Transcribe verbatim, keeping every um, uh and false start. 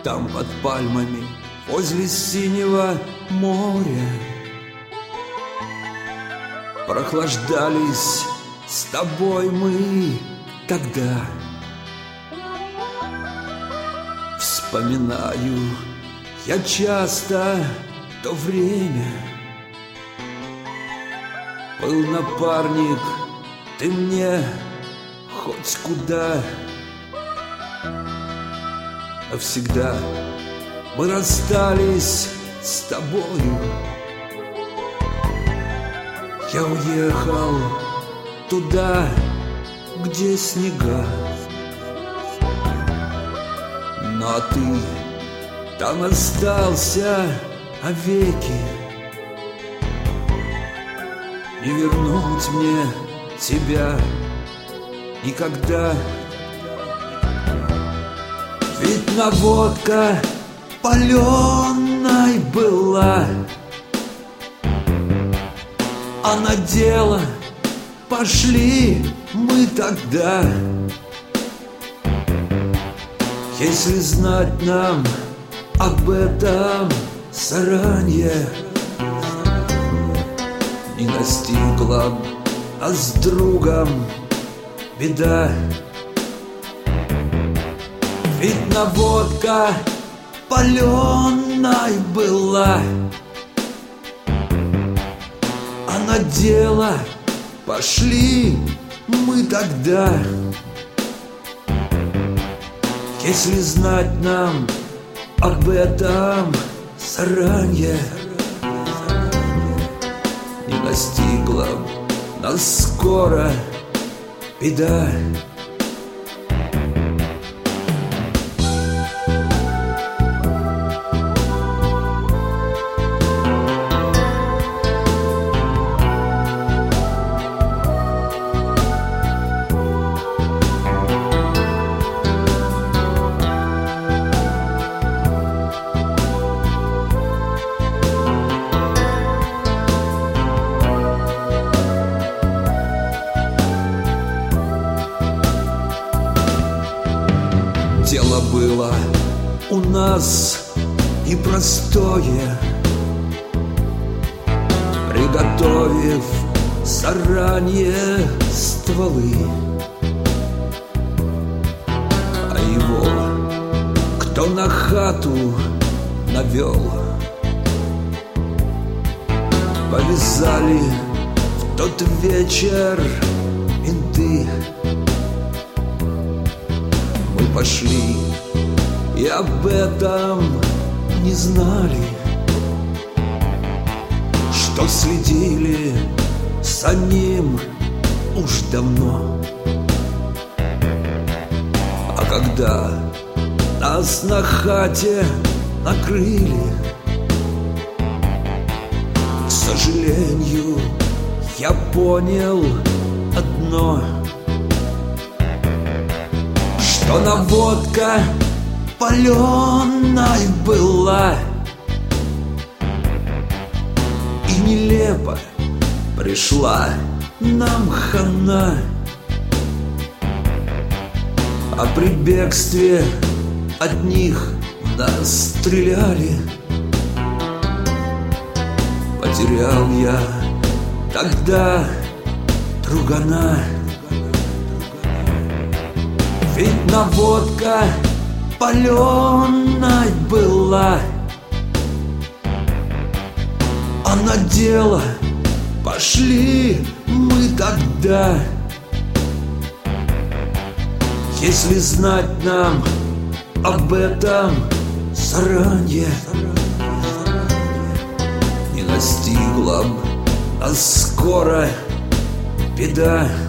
Там под пальмами возле синего моря прохлаждались с тобой мы тогда. Вспоминаю я часто то время. Был напарник ты мне хоть куда. А всегда мы расстались с тобою. Я уехал туда, где снега, но ты там остался навеки. Не вернуть мне тебя никогда. Ведь наводка паленой была, а на дело пошли мы тогда. Если знать нам об этом заранее, не настигла нас с другом беда. Ведь наводка паленой была, а на дело пошли мы тогда. Если знать нам об этом заранее, не настигла нас скоро беда. Дело было у нас непростое, приготовив заранее стволы, а его кто на хату навел, повязали в тот вечер менты. Пошли и об этом не знали, что следили за ним уж давно. А когда нас на хате накрыли, к сожалению, я понял одно, что наводка паленой была, и нелепо пришла нам хана. А при бегстве от них нас стреляли. Потерял я тогда другана. Ведь наводка паленой была, а на дело пошли мы тогда. Если знать нам об этом заранее, не настигла б нас скоро беда.